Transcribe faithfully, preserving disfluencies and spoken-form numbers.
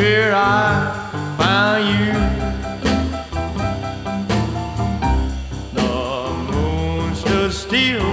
where I found you. The moon stood still